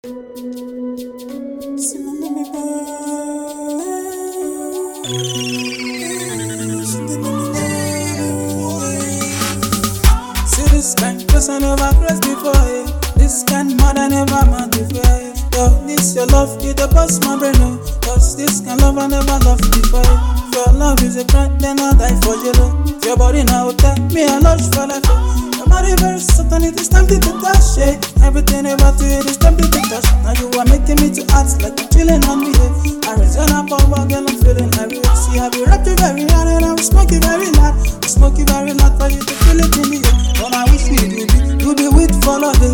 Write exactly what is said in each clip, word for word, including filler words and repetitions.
this kind cause I never crossed before, eh. This kind mad I never met before, eh. Yo, this your love, you the boss my brain, oh. Cause this kind love I never loved before, eh. If your love is a crime, then I'll die for you, oh. If your body now tell me I love you for life, oh. Your body very certain, it is tempting to touch, eh. Everything about you, it is tempting to touch. Now you are making me to act like you're chilling on me, eh. Arizona power, girl, I'm feeling like real. See, I be wrapped you very hard and I will smoke you very loud. I smoke you very loud for you to feel it in me, eh. But I wish we you be, you be with for love, eh.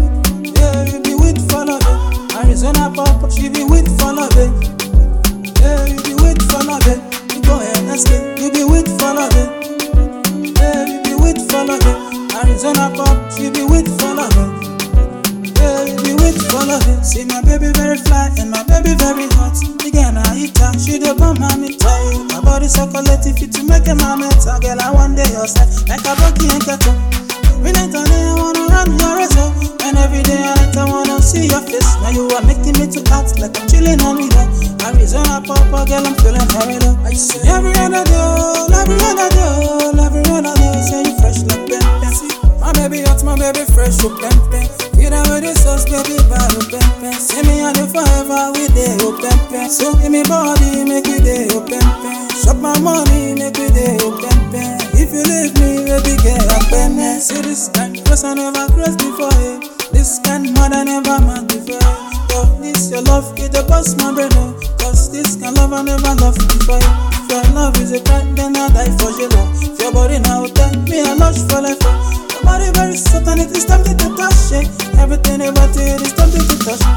Yeah, you be with for love, eh. Arizona pop, she be with for love, eh. Yeah, you be with for love, eh. You go ahead and stay, you be with for love, eh. Yeah, you be with for love, eh. Arizona pop, she be with for love, eh. Yeah, you be with for love, eh. See my baby very fly and my baby very hot. Again I eat her, she the bomb, mommy tired. My body chocolate if you to make a mama talk, girl I one day your side like a bucky and kettle. Every night and day I wanna run your race, oh. And every day and night I wanna see your face. Now you are making me to act like I'm chilling on me, though. Arizona papa, girl, I'm feeling horrid, oh. I say every other day, every other day, every other day. Say you fresh like pen, pen. My baby hot, my baby fresh, oh, pen, pen. You know with the sauce, baby, bad, oh, pen, pen. See me and you forever, we day, oh, pen, pen. So give me body, make you day, oh, pen, pen. Shop my money, make you day, oh, pen, pen. If you leave me, baby, get a pen, pen. See this kind, cause I never crossed before, eh. This kind mad I never met before, eh. Yo, this your love, it the boss my brain, oh. Cause this kind love I never loved before, eh. If your love is a crime, then I'll die for you, oh. If your body now tell me I love you for life, oh. Your body very certain, it is tempting to touch, eh. Everything about you, it is tempting to touch.